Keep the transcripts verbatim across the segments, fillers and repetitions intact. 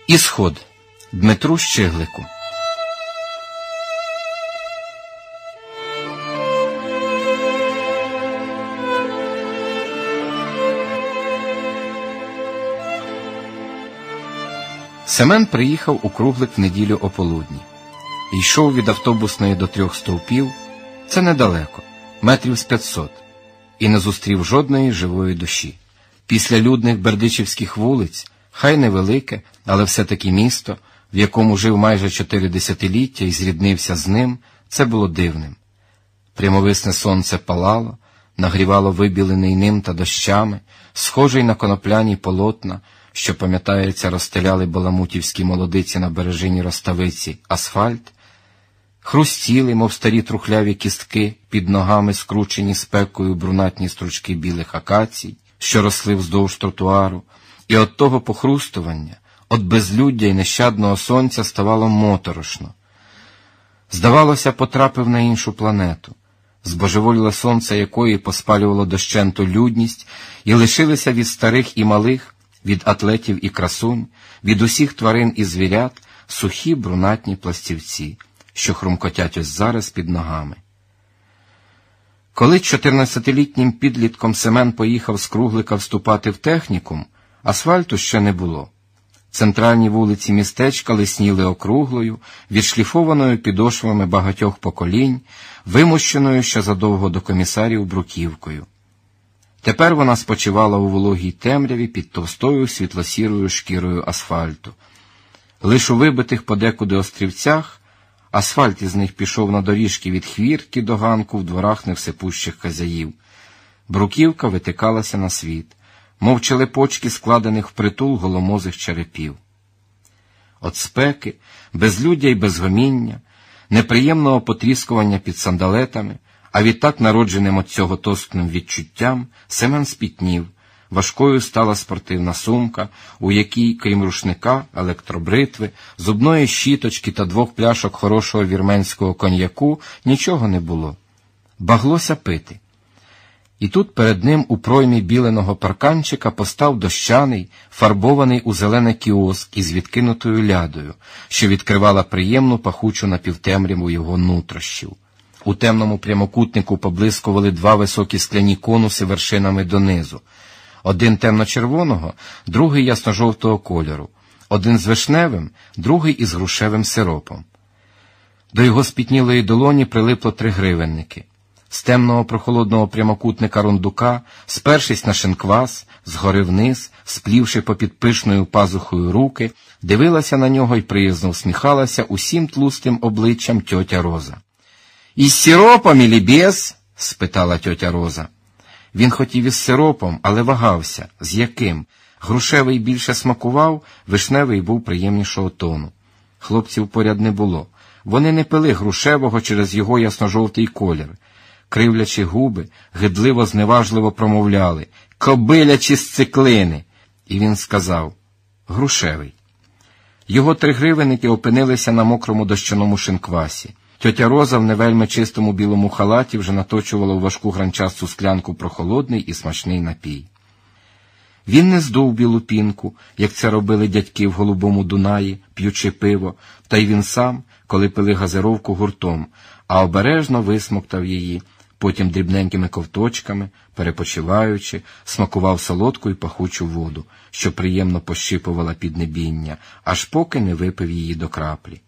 Ісход. Дмитру Щиглику. Семен приїхав у Круглик в неділю ополудні. Йшов від автобусної до трьох стовпів, це недалеко, метрів з п'ятсот, і не зустрів жодної живої душі. Після людних бердичівських вулиць, хай невелике, але все-таки місто, в якому жив майже чотири десятиліття і зріднився з ним, це було дивним. Прямовисне сонце палало, нагрівало вибілений ним та дощами, схожий на конопляні полотна, що, пам'ятається, розстеляли баламутівські молодиці на бережині Роставиці, асфальт, хрустіли, мов старі трухляві кістки, під ногами скручені спекою брунатні стручки білих акацій, що росли вздовж тротуару, і от того похрустування, от безлюддя й нещадного сонця ставало моторошно. Здавалося, потрапив на іншу планету, збожеволіле сонце якої поспалювало дощенту людність, і лишилися від старих і малих, від атлетів і красунь, від усіх тварин і звірят сухі брунатні пластівці, що хрумкотять ось зараз під ногами. Коли чотирнадцятилітнім підлітком Семен поїхав з Круглика вступати в технікум, асфальту ще не було. Центральні вулиці містечка лисніли округлою, відшліфованою підошвами багатьох поколінь, вимощеною ще задовго до комісарів бруківкою. Тепер вона спочивала у вологій темряві під товстою світло-сірою шкірою асфальту. Лиш у вибитих подекуди острівцях асфальт із них пішов на доріжки від хвіртки до ганку в дворах невсипущих хазяїв. Бруківка витикалася на світ, мов челепочки складених впритул голомозих черепів. От спеки, безлюддя й безгоміння, неприємного потріскування під сандалетами, а відтак народженим от цього тоскним відчуттям, Семен спітнів, важкою стала спортивна сумка, у якій, крім рушника, електробритви, зубної щіточки та двох пляшок хорошого вірменського коньяку, нічого не було. Баглося пити. І тут перед ним у проймі біленого парканчика постав дощаний, фарбований у зелене кіоск із відкинутою лядою, що відкривала приємну пахучу напівтемряву його нутрощів. У темному прямокутнику поблискували два високі скляні конуси вершинами донизу. Один темно-червоного, другий ясно-жовтого кольору. Один з вишневим, другий із грушевим сиропом. До його спітнілої долоні прилипло три гривенники. З темного прохолодного прямокутника рундука, спершись на шинквас, згори вниз, сплівши попід пишною пазухою руки, дивилася на нього й приязно усміхалася усім тлустим обличчям тьотя Роза. «Із сиропом или без?» – спитала тьотя Роза. Він хотів із сиропом, але вагався. З яким? Грушевий більше смакував, вишневий був приємнішого тону. Хлопців поряд не було. Вони не пили грушевого через його ясно-жовтий колір. Кривлячи губи, гидливо-зневажливо промовляли «Кобилячі сциклини!» І він сказав «Грушевий». Його три гривенники опинилися на мокрому дощаному шинквасі. Тьотя Роза в невельми чистому білому халаті вже наточувала у важку гранчасту склянку прохолодний і смачний напій. Він не здув білу пінку, як це робили дядьки в Голубому Дунаї, п'ючи пиво, та й він сам, коли пили газировку гуртом, а обережно висмоктав її, потім дрібненькими ковточками, перепочиваючи, смакував солодку й пахучу воду, що приємно пощипувала піднебіння, аж поки не випив її до краплі.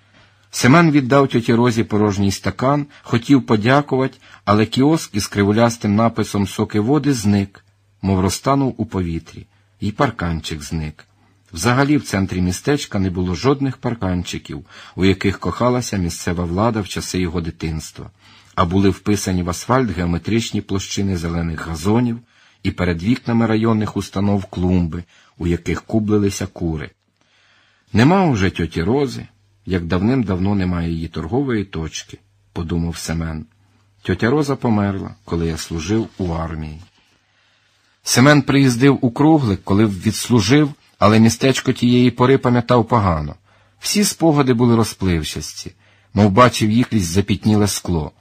Семен віддав тьоті Розі порожній стакан, хотів подякувати, але кіоск із кривулястим написом «Соки води» зник, мов розтанув у повітрі, і парканчик зник. Взагалі в центрі містечка не було жодних парканчиків, у яких кохалася місцева влада в часи його дитинства, а були вписані в асфальт геометричні площини зелених газонів і перед вікнами районних установ клумби, у яких кублилися кури. Нема уже тьоті Рози, як давним-давно немає її торгової точки, подумав Семен. Тьотя Роза померла, коли я служив у армії. Семен приїздив у Круглик, коли відслужив, але містечко тієї пори пам'ятав погано. Всі спогади були розпливчасті, мов бачив їх крізь запітніле скло.